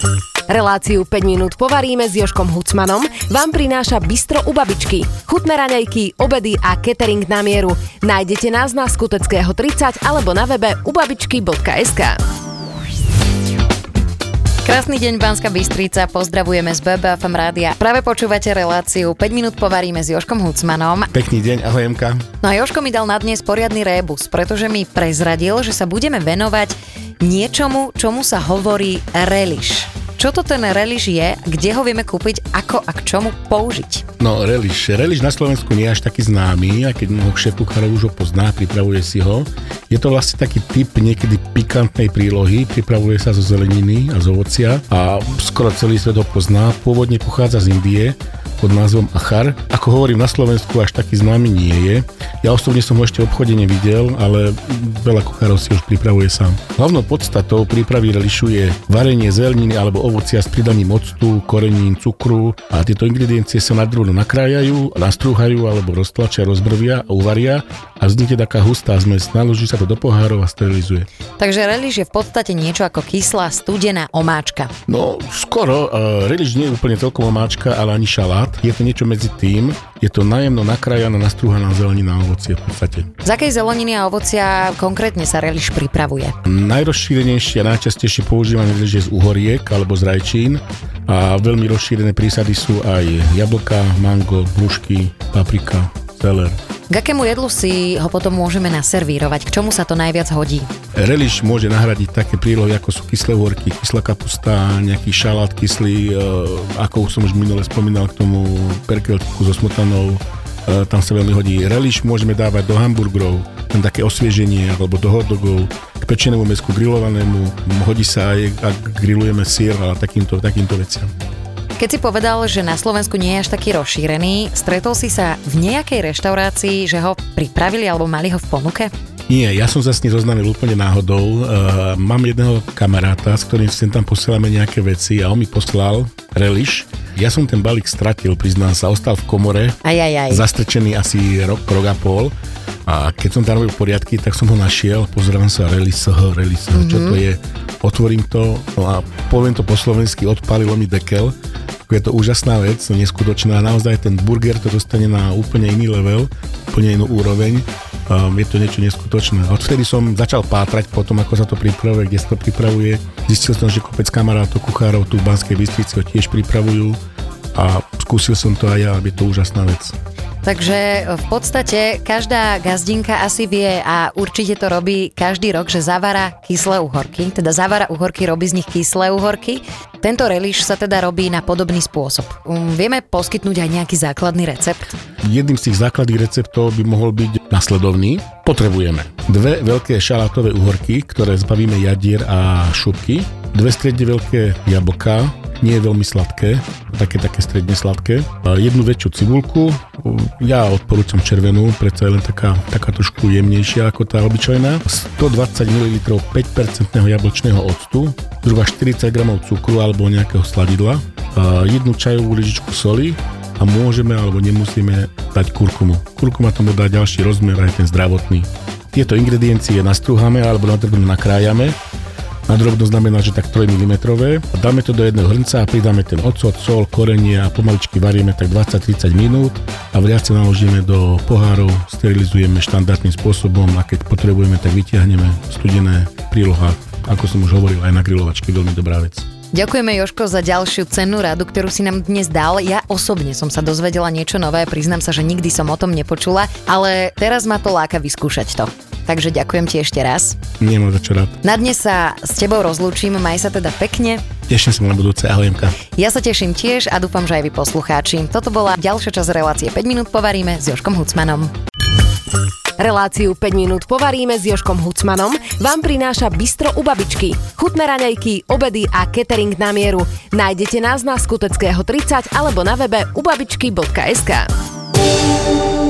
Reláciu 5 minút povaríme s Jožkom Hucmanom vám prináša Bistro u babičky. Chutné raňajky, obedy a catering na mieru. Nájdete nás na Skuteckého 30 alebo na webe ubabičky.sk. Krásny deň, Banská Bystrica, pozdravujeme z BBFM rádia. Práve počúvate reláciu 5 minút povaríme s Jožkom Hucmanom. Pekný deň, ahoj Emka. No a Jožko mi dal na dnes poriadny rébus, pretože mi prezradil, že sa budeme venovať niečomu, čomu sa hovorí reliš. Čo to ten reliš je, kde ho vieme kúpiť, ako a k čomu použiť? No, reliš na Slovensku nie je až taký známy, a keď mnoho šéf kuchárov už ho pozná, pripravuje si ho. Je to vlastne taký typ niekedy pikantnej prílohy, pripravuje sa zo zeleniny a z ovocia a skoro celý svet ho pozná. Pôvodne pochádza z Indie pod názvom achar. Ako hovorím, na Slovensku až taký známy nie je. Ja osobne som ho ešte v obchode nevidel, ale veľa kuchárov si už pripravuje sám. Hlavnou podstatou prípravy relišu je varenie zeleniny alebo ovocia s pridaním octu, korenín, cukru a tieto ingrediencie sa nadrobne nakrájajú, nastrúhajú alebo roztlačia, rozbrvia a uvaria a vznikne taká hustá zmes. Naloží sa to do pohárov a sterilizuje. Takže reliš je v podstate niečo ako kyslá, studená omáčka. No, skoro. Reliš nie je úplne celkom omáčka, ale ani šalát. Je to niečo medzi tým. Je to najemno nakrájaná, nastrúhaná zelenina a ovocie v podstate. Z akej zeleniny a ovocia konkrétne sa reliš pripravuje? Najrozšírenejšie a najčastejšie používané reliš je z uhoriek alebo z rajčín a veľmi rozšírené prísady sú aj jablka, mango, hrušky, paprika, seler. K akému jedlu si ho potom môžeme naservírovať? K čomu sa to najviac hodí? Reliš môže nahradiť také prílohy, ako sú kyslé uhorky, kyslá kapusta, nejaký šalát kyslý, ako som už minule spomínal k tomu perkeltiku so smotanou, tam sa veľmi hodí. Reliš môžeme dávať do hamburgerov, tam také osvieženie, alebo do hotdogov, k pečenému mäsku grillovanému, hodí sa aj, ak grillujeme syr a takýmto veciam. Keď si povedal, že na Slovensku nie je až taký rozšírený, stretol si sa v nejakej reštaurácii, že ho pripravili alebo mali ho v ponuke? Nie, ja som sa s ním zoznámil úplne náhodou. Mám jedného kamaráta, s ktorým sem tam posielame nejaké veci a on mi poslal reliš. Ja som ten balík stratil, priznám sa, ostal v komore, zastrčený asi rok a pol. A keď som tam robil poriadky, tak som ho našiel, pozerám sa, reliš, čo to je, otvorím to, no a poviem to po slovensky, odpálilo mi dekel. Je to úžasná vec, neskutočná, naozaj ten burger to dostane na úplne iný level, úplne inú úroveň. Je to niečo neskutočné. Odvtedy som začal pátrať po tom, ako sa to pripravuje, kde sa to pripravuje. Zistil som, že kopec kamarátov, kuchárov tu v Banskej Bystrici ho tiež pripravujú a skúsil som to aj ja, je to úžasná vec. Takže v podstate každá gazdinka asi vie a určite to robí každý rok, že zavara kyslé uhorky. Teda zavara uhorky, robí z nich kyslé uhorky. Tento reliš sa teda robí na podobný spôsob. Vieme poskytnúť aj nejaký základný recept? Jedným z tých základných receptov by mohol byť nasledovný. Potrebujeme 2 veľké šalátové uhorky, ktoré zbavíme jadier a šupky, 2 stredne veľké jablká, nie je veľmi sladké, také stredne sladké. 1 väčšiu cibulku, ja odporúčam červenú, predsa je len taká trošku jemnejšia ako tá obyčajná. 120 ml 5% jablčného octu, zhruba 40 g cukru alebo nejakého sladidla, 1 čajovú lyžičku soli a môžeme alebo nemusíme dať kurkumu. Kurkuma tomu dá ďalší rozmer, aj ten zdravotný. Tieto ingrediencie nastrúhame alebo nadrobne nakrájame. Nadrobno znamená, že tak 3 mm. Dáme to do jedného hrnca a pridáme ten ocot, sol, korenie a pomaličky varieme tak 20-30 minút a vriace naložíme do pohárov, sterilizujeme štandardným spôsobom a keď potrebujeme, tak vytiahneme studené príloha. Ako som už hovoril, aj na grilovačky, veľmi dobrá vec. Ďakujeme, Jožko, za ďalšiu cennú radu, ktorú si nám dnes dal. Ja osobne som sa dozvedela niečo nové, priznám sa, že nikdy som o tom nepočula, ale teraz ma to láka vyskúšať to. Takže ďakujem ti ešte raz. Nemám za čo rád. Na dnes sa s tebou rozlúčim, maj sa teda pekne. Teším sa na budúce, ahoj Emka. Ja sa teším tiež a dúfam, že aj vy poslucháči. Toto bola ďalšia časť relácie 5 minút povaríme s Jožkom Hucmanom. Reláciu 5 minút povaríme s Jožkom Hucmanom vám prináša Bistro u babičky. Chutné raňajky, obedy a catering na mieru. Nájdete nás na Skuteckého 30 alebo na webe ubabičky.sk.